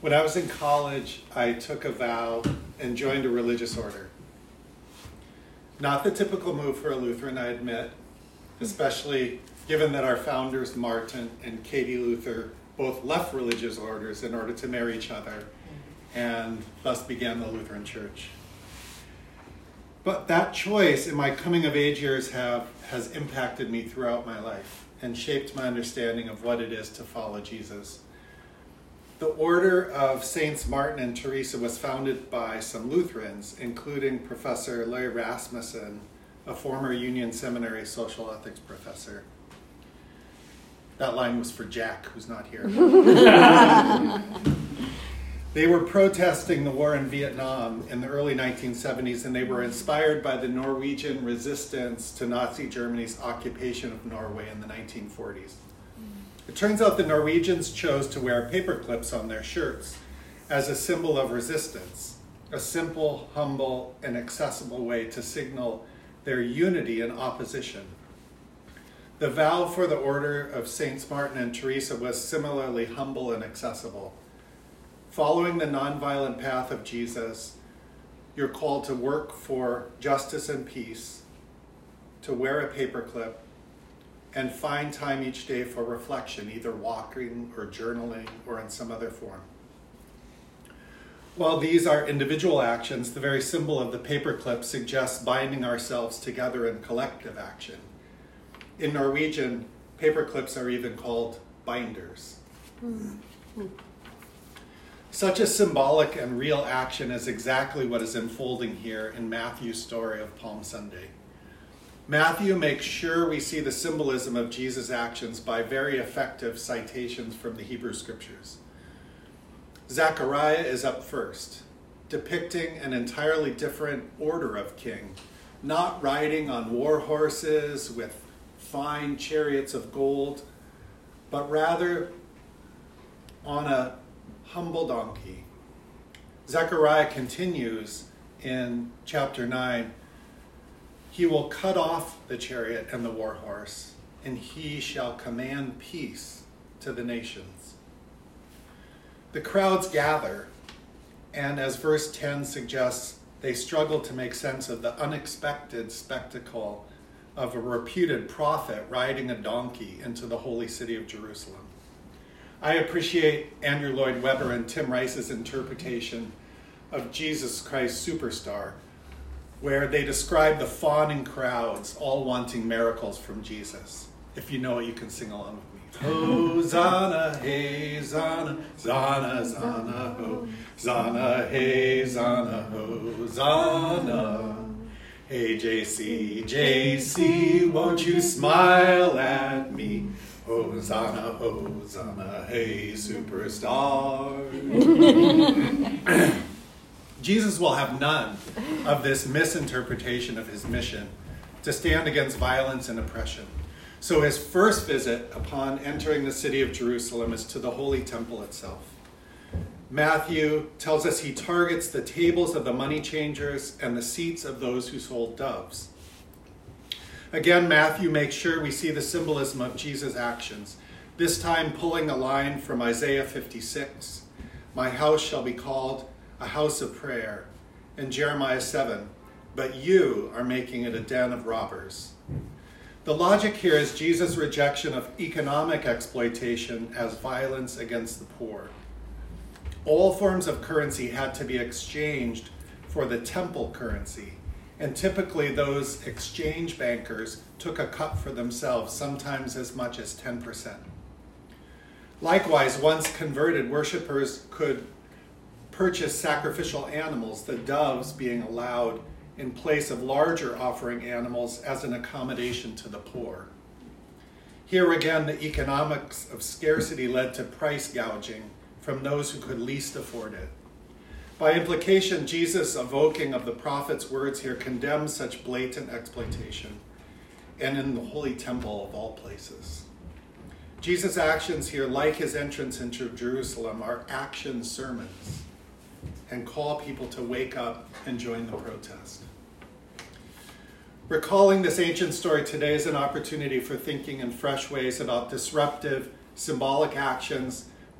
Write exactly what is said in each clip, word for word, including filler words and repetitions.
When I was in college, I took a vow and joined a religious order. Not the typical move for a Lutheran, I admit, especially given that our founders, Martin and Katie Luther, both left religious orders in order to marry each other, and thus began the Lutheran Church. But that choice in my coming of age years have, has impacted me throughout my life and shaped my understanding of what it is to follow Jesus. The Order of Saints Martin and Teresa was founded by some Lutherans, including Professor Larry Rasmussen, a former Union Seminary social ethics professor. That line was for Jack, who's not here. They were protesting the war in Vietnam in the early nineteen seventies, and they were inspired by the Norwegian resistance to Nazi Germany's occupation of Norway in the nineteen forties. It turns out the Norwegians chose to wear paper clips on their shirts as a symbol of resistance, a simple, humble, and accessible way to signal their unity in opposition. The vow for the Order of Saints Martin and Teresa was similarly humble and accessible. Following the nonviolent path of Jesus, you're called to work for justice and peace, to wear a paperclip, and find time each day for reflection, either walking or journaling or in some other form. While these are individual actions, the very symbol of the paperclip suggests binding ourselves together in collective action. In Norwegian, paperclips are even called binders. Mm-hmm. Such a symbolic and real action is exactly what is unfolding here in Matthew's story of Palm Sunday. Matthew makes sure we see the symbolism of Jesus' actions by very effective citations from the Hebrew Scriptures. Zechariah is up first, depicting an entirely different order of king, not riding on war horses with fine chariots of gold, but rather on a humble donkey. Zechariah continues in chapter nine, he will cut off the chariot and the war horse, and he shall command peace to the nations. The crowds gather, and as verse ten suggests, they struggle to make sense of the unexpected spectacle of a reputed prophet riding a donkey into the holy city of Jerusalem. I appreciate Andrew Lloyd Webber and Tim Rice's interpretation of Jesus Christ Superstar, where they describe the fawning crowds all wanting miracles from Jesus. If you know it, you can sing along with me. Hosanna, hey, Zana, Zana, Zana, ho, Zana, hey, Zana, Hosanna. Hey, J C, J C, won't you smile at me? Hosanna, Hosanna, hey, superstar. Jesus will have none of this misinterpretation of his mission to stand against violence and oppression. So his first visit upon entering the city of Jerusalem is to the Holy Temple itself. Matthew tells us he targets the tables of the money changers and the seats of those who sold doves. Again, Matthew makes sure we see the symbolism of Jesus' actions, this time pulling a line from Isaiah fifty-six, my house shall be called a house of prayer, and Jeremiah seven, but you are making it a den of robbers. The logic here is Jesus' rejection of economic exploitation as violence against the poor. All forms of currency had to be exchanged for the temple currency, and typically those exchange bankers took a cut for themselves, sometimes as much as ten percent. Likewise, once converted, worshipers could purchase sacrificial animals, the doves being allowed in place of larger offering animals as an accommodation to the poor. Here again, the economics of scarcity led to price gouging from those who could least afford it. By implication, Jesus' evoking of the prophet's words here condemns such blatant exploitation, and in the Holy Temple of all places. Jesus' actions here, like his entrance into Jerusalem, are action sermons and call people to wake up and join the protest. Recalling this ancient story today is an opportunity for thinking in fresh ways about disruptive, symbolic actions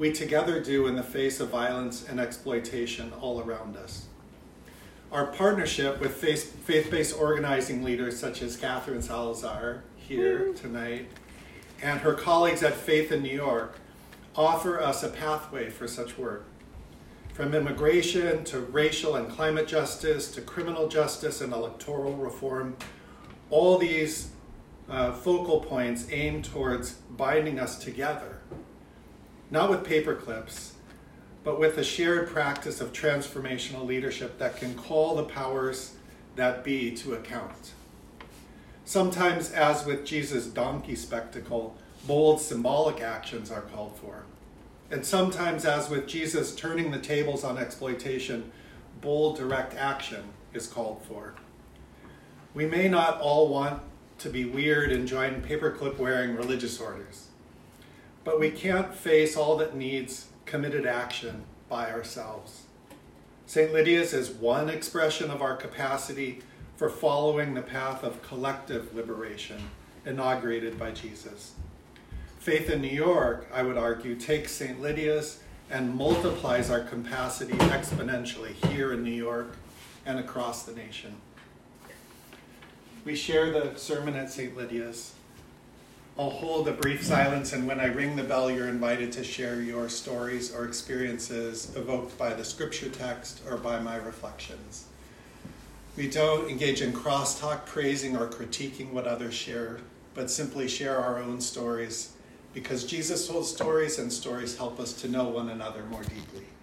we together do in the face of violence and exploitation all around us. Our partnership with faith-based organizing leaders such as Catherine Salazar here tonight and her colleagues at Faith in New York offer us a pathway for such work. From immigration to racial and climate justice to criminal justice and electoral reform, all these uh, focal points aim towards binding us together, not with paper clips, but with a shared practice of transformational leadership that can call the powers that be to account. Sometimes, as with Jesus' donkey spectacle, bold symbolic actions are called for. And sometimes, as with Jesus turning the tables on exploitation, bold direct action is called for. We may not all want to be weird and join paperclip wearing religious orders, but we can't face all that needs committed action by ourselves. Saint Lydia's is one expression of our capacity for following the path of collective liberation inaugurated by Jesus. Faith in New York, I would argue, takes Saint Lydia's and multiplies our capacity exponentially here in New York and across the nation. We share the sermon at Saint Lydia's. I'll hold a brief silence, and when I ring the bell, you're invited to share your stories or experiences evoked by the scripture text or by my reflections. We don't engage in crosstalk, praising or critiquing what others share, but simply share our own stories, because Jesus told stories, and stories help us to know one another more deeply.